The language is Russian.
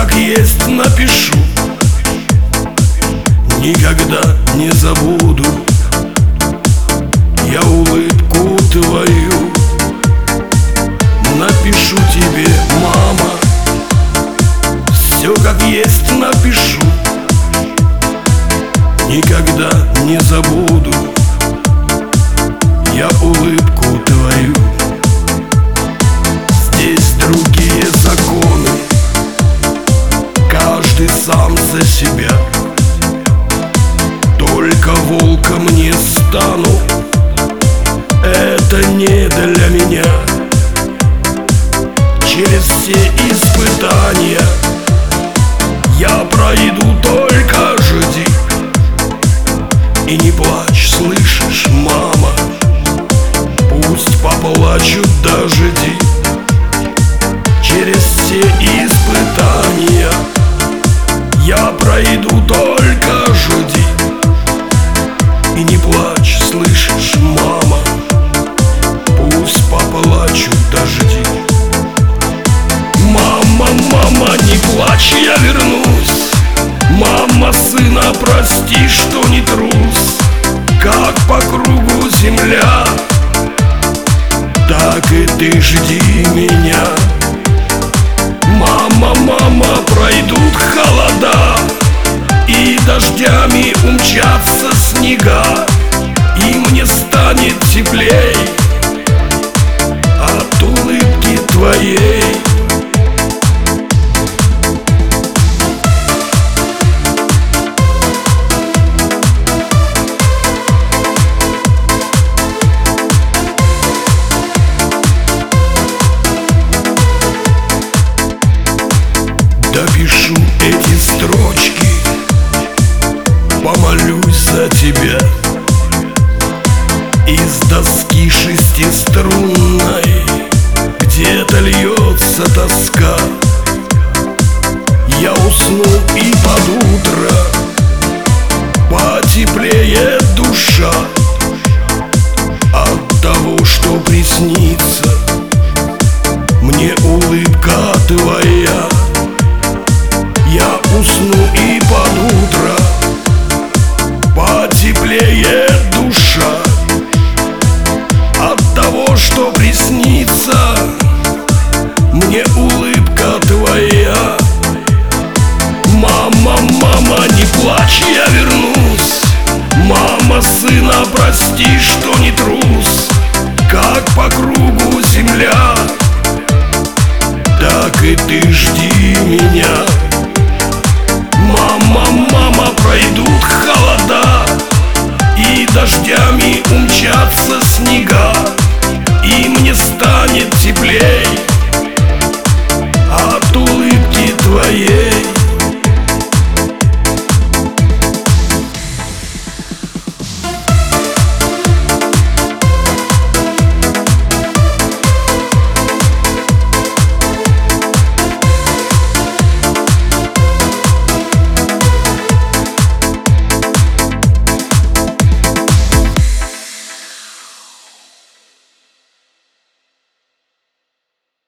как есть напишу. Никогда не забуду я улыбку твою. Напишу тебе, мама, все как есть напишу. Никогда не забуду я улыбку твою. Здесь другие законы, каждый сам за себя. Только волком не стану, это не для меня. Через все испытания я пройду, только жди. И не плачь, слышишь, мама, пусть поплачут, дожди. Через все испытания я пройду, только жди. И не плачь, слышишь, мама, пусть поплачут, дожди. Мама, мама, не плачь, я вернусь. Мама, сына, прости, что не трус. Как по кругу земля, так и ты жди меня. Мама, мама, пройдут холода, и дождями умчатся снега, и мне станет теплей от улыбки твоей. Допишу эти строчки, помолюсь за тебя. Из доски шестиструнной